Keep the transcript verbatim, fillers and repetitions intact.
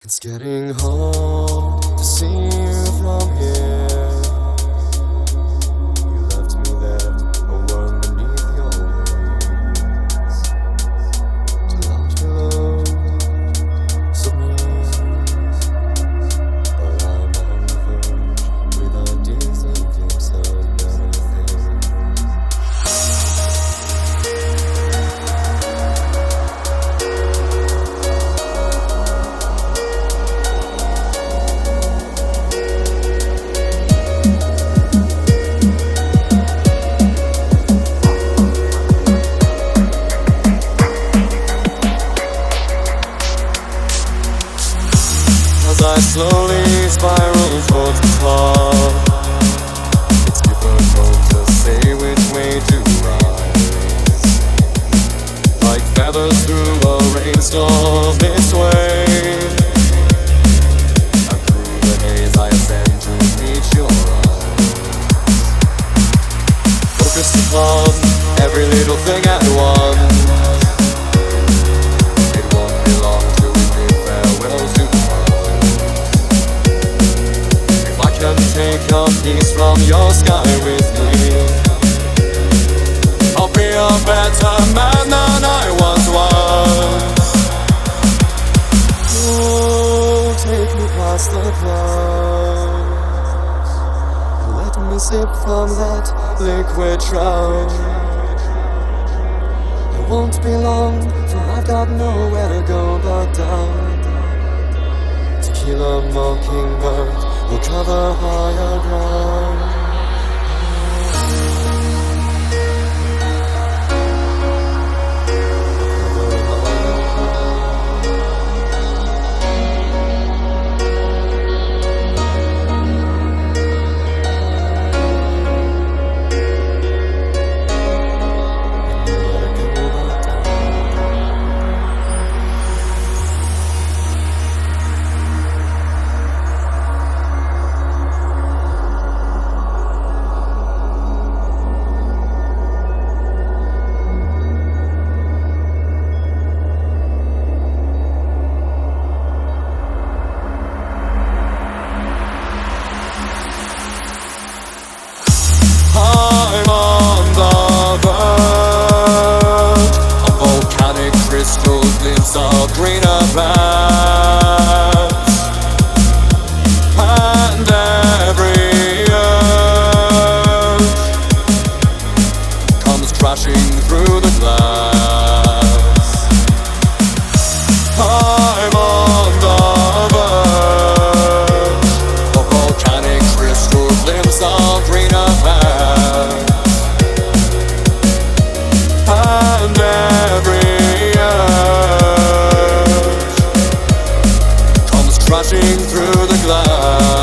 It's getting hard to see you from here. You left me there, a worm beneath your wings. Too loud below, submerged. But I'm on the verge, with a decent glimpse of anything. As I slowly spiral towards the top, it's difficult to say which way to rise. Like feathers through a rainstorm this way, and through the haze I ascend to reach your eyes. Focused upon every little thing at once. It won't be long till we bid farewell to take a piece from your sky with me. I'll be a better man than I once was. Oh, take me past the clouds, let me sip from that liquid trout. It won't be long, for I've got nowhere to go but down. Tequila mockingbird will cover higher ground. I'm on the verge of volcanic crystal glimpse of greener paths, and every urge comes crashing through the glass. I'm on the verge of volcanic crystal glimpse of greener paths, and every urge comes crashing through the glass.